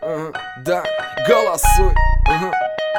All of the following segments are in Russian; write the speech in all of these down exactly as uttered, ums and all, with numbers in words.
Ага, да, голосуй. Ага.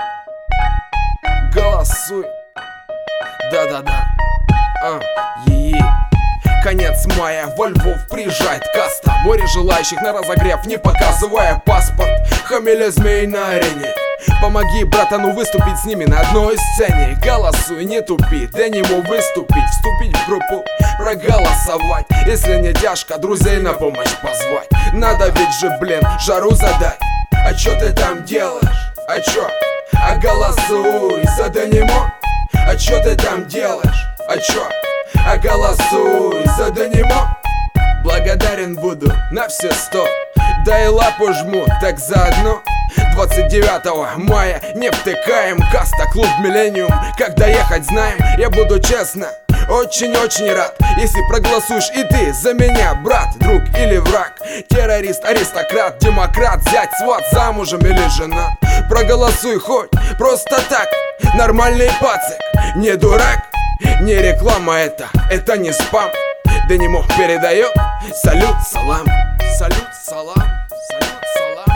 Голосуй. Да-да-да. А, е-е. Конец мая, во Львов приезжает каста. Море желающих на разогрев, не показывая паспорт. Хамеля змей на арене. Помоги братану выступить с ними на одной сцене. Голосуй, не тупи, дай ему выступить, вступить в группу, проголосовать. Если не тяжко, друзей на помощь позвать. Надо ведь же, блин, жару задать. А чё ты там делаешь? А чё? А голосуй за Данимо. А чё ты там делаешь? А чё? А голосуй за Данимо. Благодарен буду на все сто. Да и лапу жму, так заодно. Двадцать девятого мая не втыкаем. Каста, клуб Миллениум. Как доехать знаем. Я буду честно очень-очень рад, если проголосуешь и ты за меня, брат, друг или враг. Террорист, аристократ, демократ, зять, сват, замужем или жена. Проголосуй хоть просто так. Нормальный пацик, не дурак. Не реклама это, это не спам. Данимо передает салют, салам. Салют, салам. Салют, салам.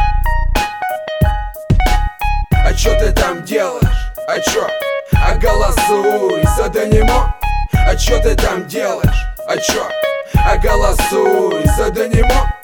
А чё ты там делаешь? А чё? А голосуй за Данимо. А чё ты там делаешь? А чё? А голосуй за Данимо.